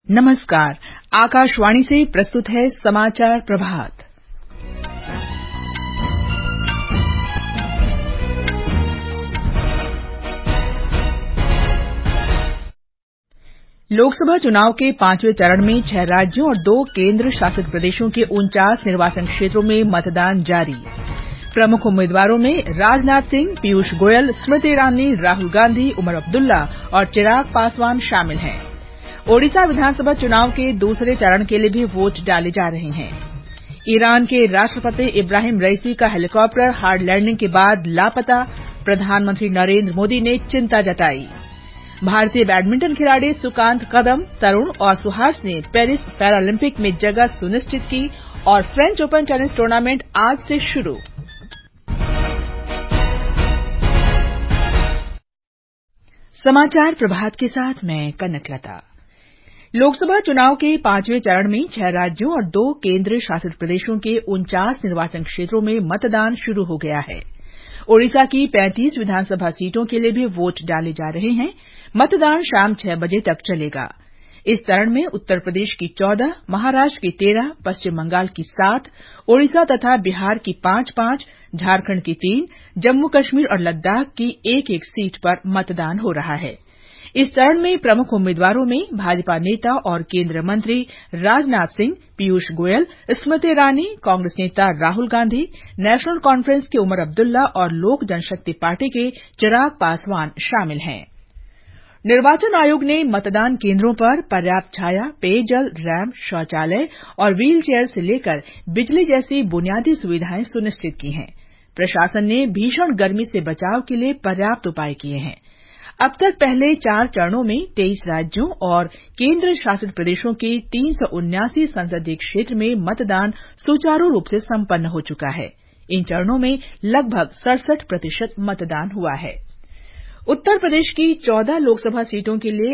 नमस्कार। आकाशवाणी से प्रस्तुत है समाचार प्रभात। लोकसभा चुनाव के 5वें चरण में 6 राज्यों और 2 केंद्र शासित प्रदेशों के 49 निर्वाचन क्षेत्रों में मतदान जारी। प्रमुख उम्मीदवारों में राजनाथ सिंह, पीयूष गोयल, स्मृति ईरानी, राहुल गांधी, उमर अब्दुल्ला और चिराग पासवान शामिल हैं। ओडिशा विधानसभा चुनाव के दूसरे चरण के लिए भी वोट डाले जा रहे हैं। ईरान के राष्ट्रपति इब्राहिम रईसी का हेलीकॉप्टर हार्ड लैंडिंग के बाद लापता, प्रधानमंत्री नरेंद्र मोदी ने चिंता जताई। भारतीय बैडमिंटन खिलाड़ी सुकांत कदम, तरुण और सुहास ने पेरिस पैरालंपिक में जगह सुनिश्चित की और फ्रेंच ओपन टेनिस टूर्नामेंट आज से शुरू। समाचार प्रभात के साथ मैं कनकलता। लोकसभा चुनाव के 5वें चरण में 6 राज्यों और 2 केंद्र शासित प्रदेशों के 49 निर्वाचन क्षेत्रों में मतदान शुरू हो गया है। ओडिशा की 35 विधानसभा सीटों के लिए भी वोट डाले जा रहे हैं। मतदान शाम 6 बजे तक चलेगा। इस चरण में उत्तर प्रदेश की 14, महाराष्ट्र की 13, पश्चिम बंगाल की 7, ओडिशा तथा बिहार की 5-5, झारखंड की 3, जम्मू कश्मीर और लद्दाख की 1-1 सीट पर मतदान हो रहा है। इस चरण में प्रमुख उम्मीदवारों में भाजपा नेता और केंद्रीय मंत्री राजनाथ सिंह, पीयूष गोयल, स्मृति ईरानी, कांग्रेस नेता राहुल गांधी, नेशनल कॉन्फ्रेंस के उमर अब्दुल्ला और लोक जनशक्ति पार्टी के चिराग पासवान शामिल हैं। निर्वाचन आयोग ने मतदान केंद्रों पर पर्याप्त छाया, पेयजल, रैंप, शौचालय और व्हील चेयर से लेकर बिजली जैसी बुनियादी सुविधाएं सुनिश्चित की हैं। प्रशासन ने भीषण गर्मी से बचाव के लिए पर्याप्त उपाय किए हैं। अब तक पहले 4 चरणों में 23 राज्यों और केंद्र शासित प्रदेशों के 379 संसदीय क्षेत्र में मतदान सुचारू रूप से संपन्न हो चुका है। इन चरणों में लगभग 67% मतदान हुआ है। उत्तर प्रदेश की 14 लोकसभा सीटों के लिए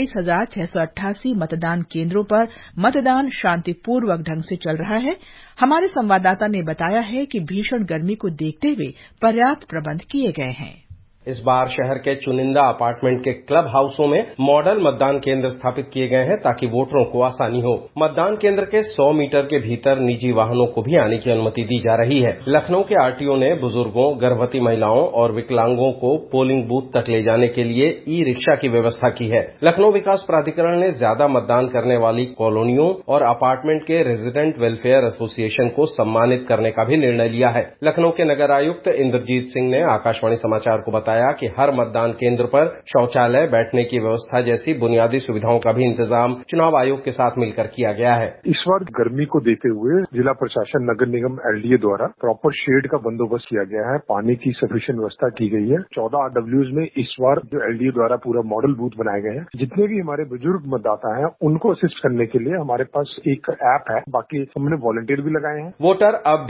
28,688 मतदान केंद्रों पर मतदान शांतिपूर्वक ढंग से चल रहा है। हमारे संवाददाता ने बताया है कि भीषण गर्मी को देखते हुए पर्याप्त प्रबंध किए गए हैं। इस बार शहर के चुनिंदा अपार्टमेंट के क्लब हाउसों में मॉडल मतदान केंद्र स्थापित किए गए हैं ताकि वोटरों को आसानी हो। मतदान केंद्र के 100 मीटर के भीतर निजी वाहनों को भी आने की अनुमति दी जा रही है। लखनऊ के आरटीओ ने बुजुर्गों, गर्भवती महिलाओं और विकलांगों को पोलिंग बूथ तक ले जाने के लिए ई रिक्शा की व्यवस्था की है। लखनऊ विकास प्राधिकरण ने ज्यादा मतदान करने वाली कॉलोनियों और अपार्टमेंट के रेजिडेंट वेलफेयर एसोसिएशन को सम्मानित करने का भी निर्णय लिया है। लखनऊ के नगर आयुक्त इंद्रजीत सिंह ने आकाशवाणी समाचार को बताया कि हर मतदान केंद्र पर शौचालय, बैठने की व्यवस्था जैसी बुनियादी सुविधाओं का भी इंतजाम चुनाव आयोग के साथ मिलकर किया गया है। इस बार गर्मी को देखते हुए जिला प्रशासन, नगर निगम, एलडीए द्वारा प्रॉपर शेड का बंदोबस्त किया गया है। पानी की सफिशिएंट व्यवस्था की गई है। 14 RWs में इस बार जो एलडीए द्वारा पूरा मॉडल बूथ बनाए गए हैं। जितने भी हमारे बुजुर्ग मतदाता हैं उनको असिस्ट करने के लिए हमारे पास एक ऐप है। बाकी हमने वॉलंटियर भी लगाए हैं। वोटर अब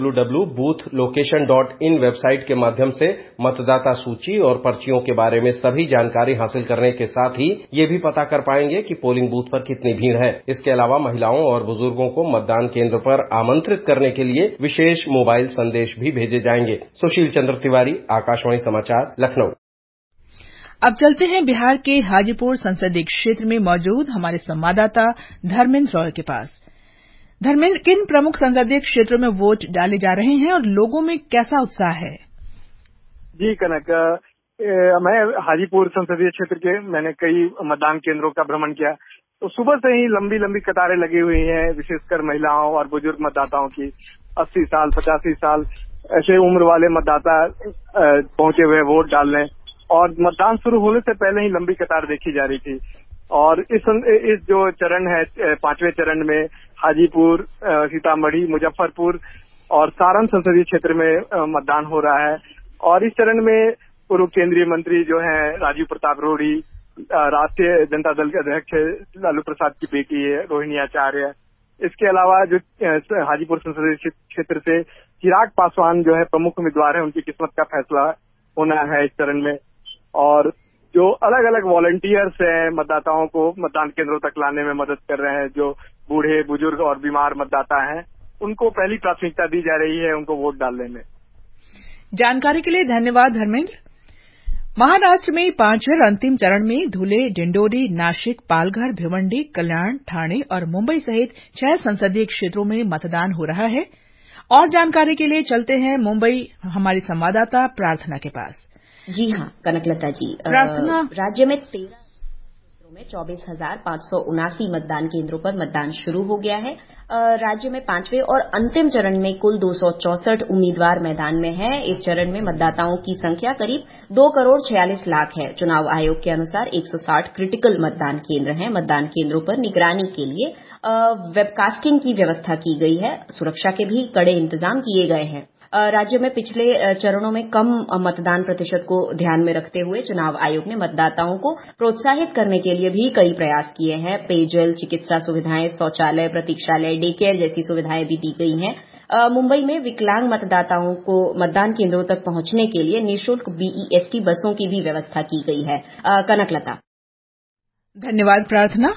www.boothlocation.in वेबसाइट के माध्यम से मतदाता सूची और पर्चियों के बारे में सभी जानकारी हासिल करने के साथ ही ये भी पता कर पाएंगे कि पोलिंग बूथ पर कितनी भीड़ है। इसके अलावा महिलाओं और बुजुर्गों को मतदान केंद्र पर आमंत्रित करने के लिए विशेष मोबाइल संदेश भी भेजे जाएंगे। सुशील चंद्र तिवारी, आकाशवाणी समाचार, लखनऊ। अब चलते हैं बिहार के हाजीपुर संसदीय क्षेत्र में मौजूद हमारे संवाददाता धर्मेंद्र रॉय के पास। धर्मेंद्र, किन प्रमुख संसदीय क्षेत्रों में वोट डाले जा रहे हैं और लोगों में कैसा उत्साह है? जी कनक, मैं हाजीपुर संसदीय क्षेत्र के मैंने कई मतदान केंद्रों का भ्रमण किया तो सुबह से ही लंबी लंबी कतारें लगी हुई हैं, विशेषकर महिलाओं और बुजुर्ग मतदाताओं की। 80 साल, 85 साल ऐसे उम्र वाले मतदाता पहुंचे हुए वोट डालने, और मतदान शुरू होने से पहले ही लंबी कतार देखी जा रही थी। और इस जो चरण है 5वें चरण में हाजीपुर, सीतामढ़ी, मुजफ्फरपुर और सारण संसदीय क्षेत्र में मतदान हो रहा है। और इस चरण में पूर्व केंद्रीय मंत्री जो हैं राजीव प्रताप रूडी, राष्ट्रीय जनता दल के अध्यक्ष लालू प्रसाद की बेटी है रोहिणी आचार्य। इसके अलावा जो हाजीपुर संसदीय क्षेत्र से चिराग पासवान जो है प्रमुख उम्मीदवार है, उनकी किस्मत का फैसला होना है इस चरण में। और जो अलग अलग वॉलंटियर्स हैं मतदाताओं को मतदान केंद्रों तक लाने में मदद कर रहे हैं, जो बूढ़े, बुजुर्ग और बीमार मतदाता हैं, उनको पहली प्राथमिकता दी जा रही है उनको वोट डालने में। जानकारी के लिए धन्यवाद धर्मेंद्र। महाराष्ट्र में पांचवें और अंतिम चरण में धुले, डिंडोरी, नाशिक, पालघर, भिवंडी, कल्याण, ठाणे और मुंबई सहित 6 संसदीय क्षेत्रों में मतदान हो रहा है। और जानकारी के लिए चलते हैं मुंबई हमारी संवाददाता प्रार्थना के पास। जी हां कनकलता जी, प्रार्थना, राज्य में 13 क्षेत्रों में 24,579 मतदान केंद्रों पर मतदान शुरू हो गया है। राज्य में पांचवें और अंतिम चरण में कुल 264 उम्मीदवार मैदान में हैं। इस चरण में मतदाताओं की संख्या करीब 2 करोड़ 46 लाख है। चुनाव आयोग के अनुसार 160 क्रिटिकल मतदान केंद्र हैं। मतदान केंद्रों पर निगरानी के लिए वेबकास्टिंग की व्यवस्था की गई है। सुरक्षा के भी कड़े इंतजाम किए गए हैं। राज्य में पिछले चरणों में कम मतदान प्रतिशत को ध्यान में रखते हुए चुनाव आयोग ने मतदाताओं को प्रोत्साहित करने के लिए भी कई प्रयास किए हैं। पेयजल, चिकित्सा सुविधाएं, शौचालय, प्रतीक्षालय, डे केयर जैसी सुविधाएं भी दी गई हैं। मुंबई में विकलांग मतदाताओं को मतदान केंद्रों तक पहुंचने के लिए निःशुल्क BEST बसों की भी व्यवस्था की गई है। कनकलता, धन्यवाद प्रार्थना।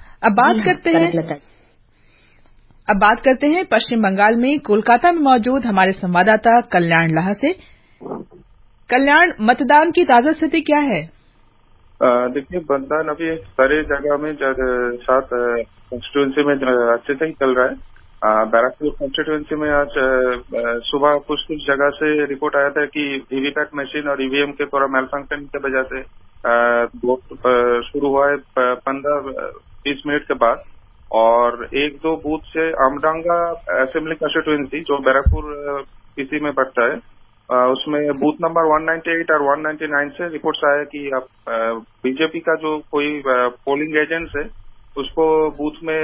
अब बात करते हैं पश्चिम बंगाल में कोलकाता में मौजूद हमारे संवाददाता कल्याण लाहा से। कल्याण, मतदान की ताजा स्थिति क्या है? देखिए, मतदान अभी सारे जगह में 7 कॉन्स्टिट्यूएंसी में अच्छे से ही चल रहा है। बैरकपुर कॉन्स्टिट्यूएंसी में आज सुबह कुछ जगह से रिपोर्ट आया था कि वीवीपैट मशीन और ईवीएम के थोड़ा मेल फंक्शन की वजह से वोट शुरू हुआ है 15-20 मिनट के बाद। और 1-2 बूथ से आमडांगा असेंबली कॉन्स्टिट्यूएंसी जो बैरकपुर पीसी में पड़ता है, उसमें बूथ नंबर 198 और 199 से रिपोर्ट्स आया कि बीजेपी का जो कोई पोलिंग एजेंट्स है उसको बूथ में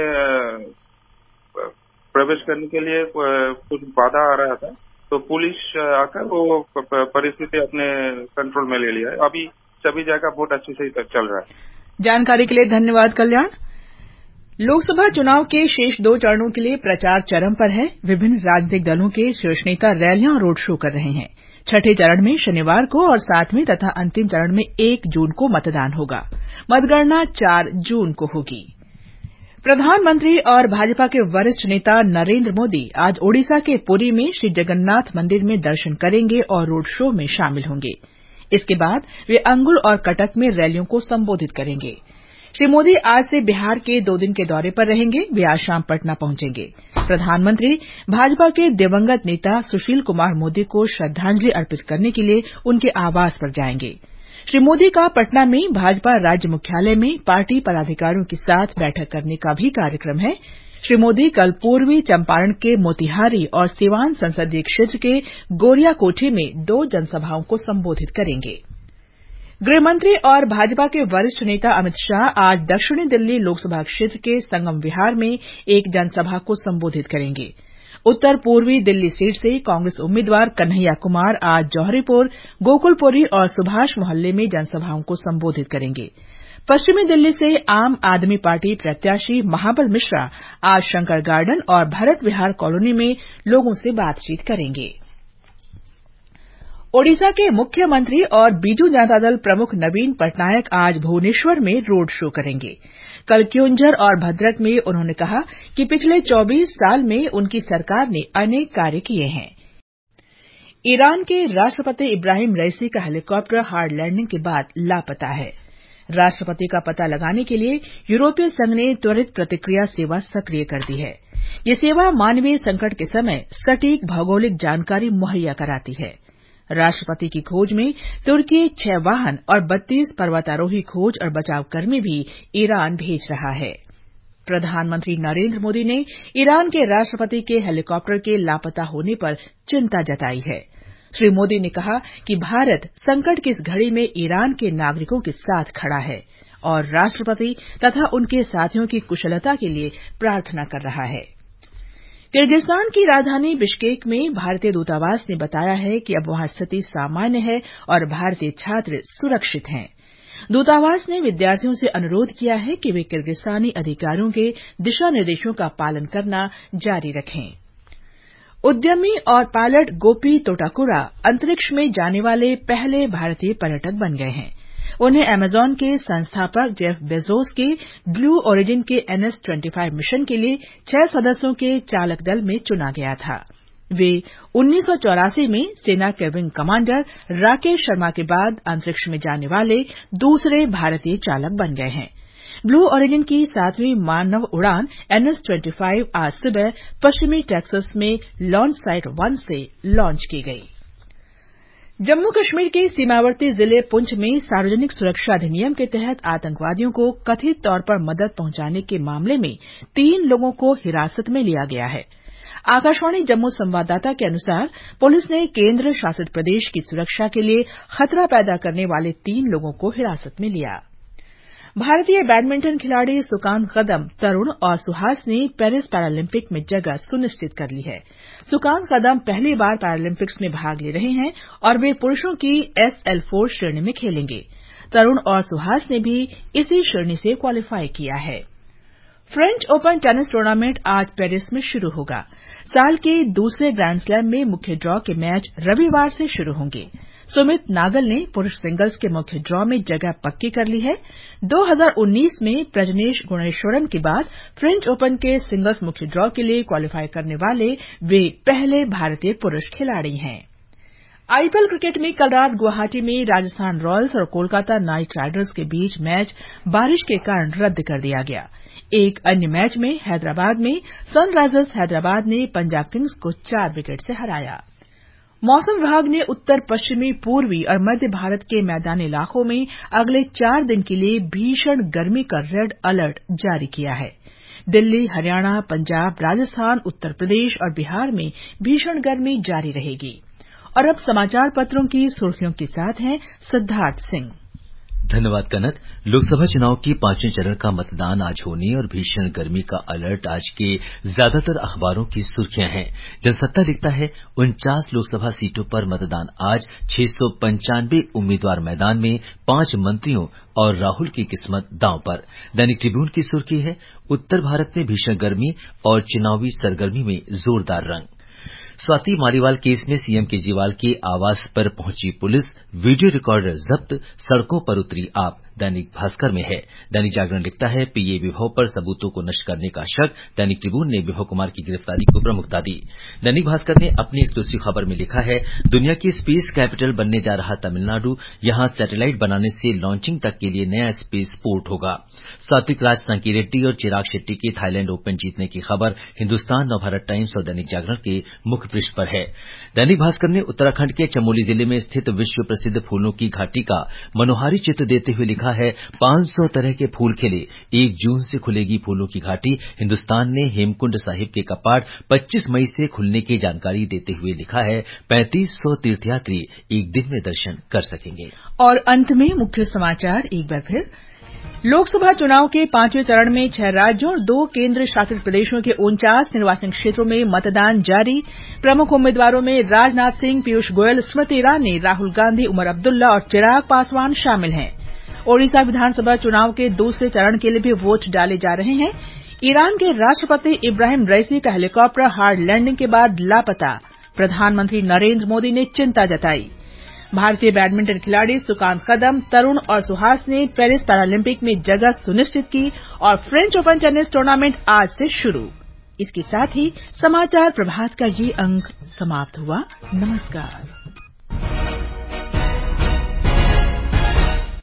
प्रवेश करने के लिए कुछ बाधा आ रहा था, तो पुलिस आकर वो परिस्थिति अपने कंट्रोल में ले लिया है। अभी सभी जगह वोट अच्छे से चल रहा है। जानकारी के लिए धन्यवाद कल्याण। लोकसभा चुनाव के शेष 2 चरणों के लिए प्रचार चरम पर है। विभिन्न राजनीतिक दलों के शीर्ष नेता रैलियां और रोड शो कर रहे हैं। छठे चरण में शनिवार को और 7वें तथा अंतिम चरण में 1 जून को मतदान होगा। मतगणना 4 जून को होगी। प्रधानमंत्री और भाजपा के वरिष्ठ नेता नरेंद्र मोदी आज ओडिशा के पुरी में श्री जगन्नाथ मंदिर में दर्शन करेंगे और रोड शो में शामिल होंगे। इसके बाद वे अंगुल और कटक में रैलियों को संबोधित करेंगे। श्री मोदी आज से बिहार के 2 दिन के दौरे पर रहेंगे। वे आज शाम पटना पहुंचेंगे। प्रधानमंत्री भाजपा के दिवंगत नेता सुशील कुमार मोदी को श्रद्धांजलि अर्पित करने के लिए उनके आवास पर जाएंगे। श्री मोदी का पटना में भाजपा राज्य मुख्यालय में पार्टी पदाधिकारियों के साथ बैठक करने का भी कार्यक्रम है। श्री मोदी कल पूर्वी चंपारण के मोतिहारी और सिवान संसदीय क्षेत्र के गोरियाकोठी में 2 जनसभाओं को संबोधित करेंगे। गृहमंत्री और भाजपा के वरिष्ठ नेता अमित शाह आज दक्षिणी दिल्ली लोकसभा क्षेत्र के संगम विहार में एक जनसभा को संबोधित करेंगे। उत्तर पूर्वी दिल्ली सीट से कांग्रेस उम्मीदवार कन्हैया कुमार आज जौहरीपुर, गोकुलपुरी और सुभाष मोहल्ले में जनसभाओं को संबोधित करेंगे। पश्चिमी दिल्ली से आम आदमी पार्टी प्रत्याशी महाबल मिश्रा आज शंकर गार्डन और भरत विहार कॉलोनी में लोगों से बातचीत करेंगे। ओडिशा के मुख्यमंत्री और बीजू जनता दल प्रमुख नवीन पटनायक आज भुवनेश्वर में रोड शो करेंगे। कल क्योंझर और भद्रक में उन्होंने कहा कि पिछले 24 साल में उनकी सरकार ने अनेक कार्य किए हैं। ईरान के राष्ट्रपति इब्राहिम रईसी का हेलीकॉप्टर हार्ड लैंडिंग के बाद लापता है। राष्ट्रपति का पता लगाने के लिए यूरोपीय संघ ने त्वरित प्रतिक्रिया सेवा सक्रिय कर दी है। ये सेवा मानवीय संकट के समय सटीक भौगोलिक जानकारी मुहैया कराती है। राष्ट्रपति की खोज में तुर्की 6 वाहन और 32 पर्वतारोही खोज और बचाव कर्मी भी ईरान भेज रहा है। प्रधानमंत्री नरेंद्र मोदी ने ईरान के राष्ट्रपति के हेलीकॉप्टर के लापता होने पर चिंता जताई है। श्री मोदी ने कहा कि भारत संकट की इस घड़ी में ईरान के नागरिकों के साथ खड़ा है और राष्ट्रपति तथा उनके साथियों की कुशलता के लिए प्रार्थना कर रहा है। किर्गिस्तान की राजधानी बिश्केक में भारतीय दूतावास ने बताया है कि अब वहां स्थिति सामान्य है और भारतीय छात्र सुरक्षित हैं। दूतावास ने विद्यार्थियों से अनुरोध किया है कि वे किर्गिस्तानी अधिकारियों के दिशा निर्देशों का पालन करना जारी रखें। उद्यमी और पायलट गोपी तोटाकुरा अंतरिक्ष में जाने वाले पहले भारतीय पर्यटक बन गए हैं। उन्हें अमेजन के संस्थापक जेफ बेजोस के ब्लू ओरिजिन के NS-25 मिशन के लिए 6 सदस्यों के चालक दल में चुना गया था। वे 1984 में सेना के विंग कमांडर राकेश शर्मा के बाद अंतरिक्ष में जाने वाले दूसरे भारतीय चालक बन गए हैं। ब्लू ओरिजिन की 7वीं मानव उड़ान NS-25 आज सुबह पश्चिमी टेक्सास में लॉन्च साइट 1 से लॉन्च की गई। जम्मू कश्मीर के सीमावर्ती जिले पुंछ में सार्वजनिक सुरक्षा अधिनियम के तहत आतंकवादियों को कथित तौर पर मदद पहुंचाने के मामले में 3 लोगों को हिरासत में लिया गया है। आकाशवाणी जम्मू संवाददाता के अनुसार पुलिस ने केंद्र शासित प्रदेश की सुरक्षा के लिए खतरा पैदा करने वाले 3 लोगों को हिरासत में लिया। भारतीय बैडमिंटन खिलाड़ी सुकांत कदम, तरुण और सुहास ने पेरिस पैरालंपिक में जगह सुनिश्चित कर ली है। सुकांत कदम पहली बार पैरालंपिक्स में भाग ले रहे हैं और वे पुरुषों की SL4 श्रेणी में खेलेंगे। तरुण और सुहास ने भी इसी श्रेणी से क्वालीफाई किया है। फ्रेंच ओपन टेनिस टूर्नामेंट आज पेरिस में शुरू होगा। साल के दूसरे ग्रैंड स्लैम में मुख्य ड्रॉ के मैच रविवार से शुरू होंगे। सुमित नागल ने पुरुष सिंगल्स के मुख्य ड्रॉ में जगह पक्की कर ली है। 2019 में प्रजनेश गुणेश्वरन के बाद फ्रेंच ओपन के सिंगल्स मुख्य ड्रॉ के लिए क्वालीफाई करने वाले वे पहले भारतीय पुरुष खिलाड़ी हैं। आईपीएल क्रिकेट में कल रात गुवाहाटी में राजस्थान रॉयल्स और कोलकाता नाइट राइडर्स के बीच मैच बारिश के कारण रद्द कर दिया गया। एक अन्य मैच में हैदराबाद में सनराइजर्स हैदराबाद ने पंजाब किंग्स को 4 विकेट से हराया। मौसम विभाग ने उत्तर पश्चिमी, पूर्वी और मध्य भारत के मैदानी इलाकों में अगले 4 दिन के लिए भीषण गर्मी का रेड अलर्ट जारी किया है। दिल्ली, हरियाणा, पंजाब, राजस्थान, उत्तर प्रदेश और बिहार में भीषण गर्मी जारी रहेगी। और अब समाचार पत्रों की सुर्खियों के साथ हैं सिद्धार्थ सिंह। धन्यवाद कनक। लोकसभा चुनाव के 5वें चरण का मतदान आज होने और भीषण गर्मी का अलर्ट आज के ज्यादातर अखबारों की सुर्खियां हैं। जनसत्ता लिखता है 49 लोकसभा सीटों पर मतदान आज, 695 उम्मीदवार मैदान में, 5 मंत्रियों और राहुल की किस्मत दांव पर। दैनिक ट्रिब्यून की सुर्खी है उत्तर भारत में भीषण गर्मी और चुनावी सरगर्मी में जोरदार रंग। स्वाति मालीवाल केस में सीएम केजरीवाल के आवास पर पहुंची पुलिस, वीडियो रिकॉर्डर जब्त, सड़कों पर उतरी आप। दैनिक भास्कर में है। दैनिक जागरण लिखता है पीए विभव पर सबूतों को नष्ट करने का शक। दैनिक ट्रिब्यून ने विभव कुमार की गिरफ्तारी को प्रमुखता दी। दैनिक भास्कर ने अपनी एक्सक्लूसिव खबर में लिखा है दुनिया की स्पेस कैपिटल बनने जा रहा तमिलनाडु, यहां सैटेलाइट बनाने से लॉन्चिंग तक के लिए नया स्पेस पोर्ट होगा। सात्विक राज सांकी रेड्डी और चिराग शेट्टी के थाईलैंड ओपन जीतने की खबर हिन्दुस्तान, नवभारत टाइम्स और दैनिक जागरण के मुख्य पृष्ठ पर है। दैनिक भास्कर ने उत्तराखंड के चमोली जिले में स्थित विश्व प्रसिद्ध फूलों की घाटी का मनोहारी चित्र देते हुए लिखा है 500 तरह के फूल खिले, 1 जून से खुलेगी फूलों की घाटी। हिन्दुस्तान ने हेमकुंड साहिब के कपाट 25 मई से खुलने की जानकारी देते हुए लिखा है 3500 तीर्थयात्री एक दिन में दर्शन कर सकेंगे। और अंत में मुख्य समाचार एक बार फिर। लोकसभा चुनाव के 5वें चरण में 6 राज्यों और 2 केंद्र शासित प्रदेशों के 49 निर्वाचन क्षेत्रों में मतदान जारी। प्रमुख उम्मीदवारों में राजनाथ सिंह, पीयूष गोयल, स्मृति ईरानी, राहुल गांधी, उमर अब्दुल्ला और चिराग पासवान शामिल हैं। ओडिशा विधानसभा चुनाव के दूसरे चरण के लिए भी वोट डाले जा रहे हैं। ईरान के राष्ट्रपति इब्राहिम रईसी का हेलीकॉप्टर हार्ड लैंडिंग के बाद लापता, प्रधानमंत्री नरेंद्र मोदी ने चिंता जताई। भारतीय बैडमिंटन खिलाड़ी सुकांत कदम, तरुण और सुहास ने पेरिस पैरालंपिक में जगह सुनिश्चित की और फ्रेंच ओपन टेनिस टूर्नामेंट आज से शुरू। इसके साथ ही समाचार प्रभात का ये अंक समाप्त हुआ। नमस्कार।